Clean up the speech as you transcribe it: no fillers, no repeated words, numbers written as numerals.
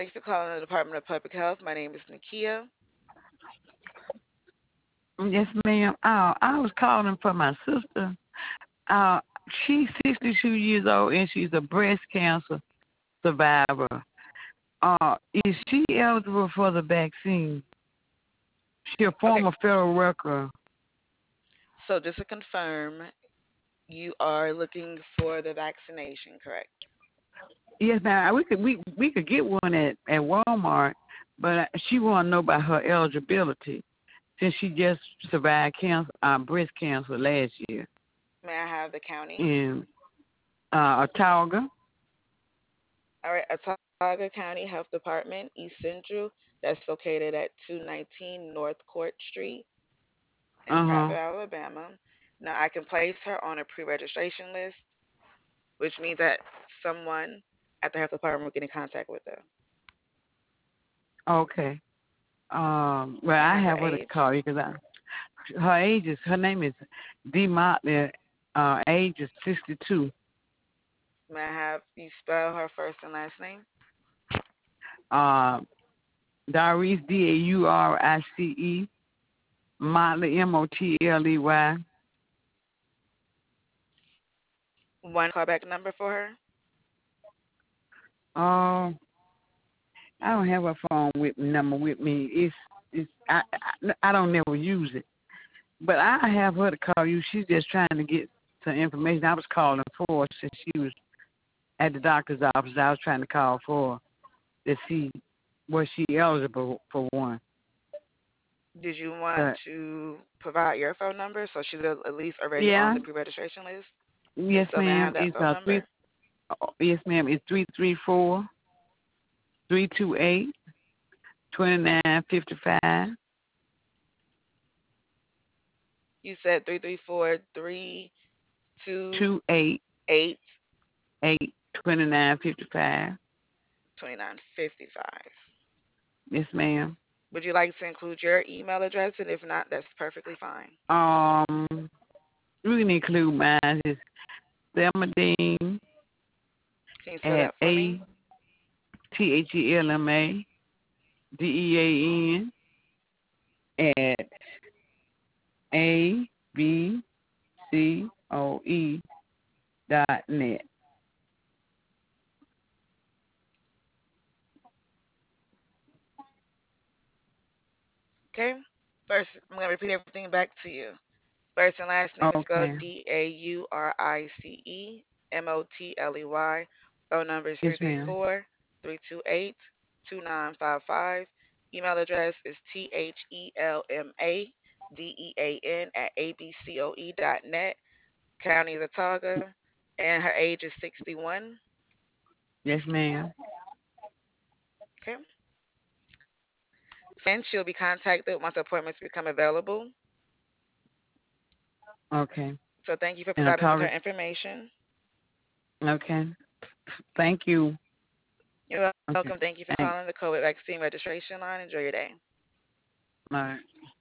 Thanks for calling the Department of Public Health. My name is Nakia. Yes, ma'am. I was calling for my sister. Uh, she's 62 years old and she's a breast cancer survivor. Is she eligible for the vaccine? She's a Okay, former federal worker. so just to confirm, you are looking for the vaccination, correct? Yes, ma'am. We could get one at Walmart, but she want to know about her eligibility since she just survived breast cancer last year May I have the county? in Ottawa. All right, Autauga County Health Department, East Central. That's located at 219 North Court Street in Uh huh. Prattville, Alabama. Now, I can place her on a pre-registration list, which means that someone at the health department will get in contact with her. Okay. Well, May I I have her have her to age? call you because her name is D Motley. Age is 62. May I have you spell her first and last name? Uh, Daurice Daurice Motley Motley. One callback number for her? Um, I don't have her phone number with me. I don't never use it, but I have her to call you. She's just trying to get some information. I was calling for her since she was at the doctor's office. I was trying to call for her to see was she eligible for one. Did you want But to provide your phone number so she's at least already on yeah, the pre-registration list? If yes, so, may I ma'am. have that It's phone number? yes, ma'am. It's 334-328-2955. You said 334-328-2955. 28-2955. Yes, ma'am. Would you like to include your email address? And if not, that's perfectly fine. Um, we can include mine. It's Thelma Dean Can you spell at that for me? AThelmaDean at ABCOE.net. Okay. First, I'm going to repeat everything back to you. First and last name is spelled Okay. Daurice Motley. Phone number is Yes, ma'am. 334-328-2955. Email address is thelmadean@abcoe.net. County is Autauga, and her age is 61. Yes, ma'am. Okay. And she'll be contacted once appointments become available. Okay. So thank you for And I providing us with talk. her information. Okay. Thank you. You're Okay. welcome. Thank you for Thanks. calling the COVID vaccine registration line. Enjoy your day. All right.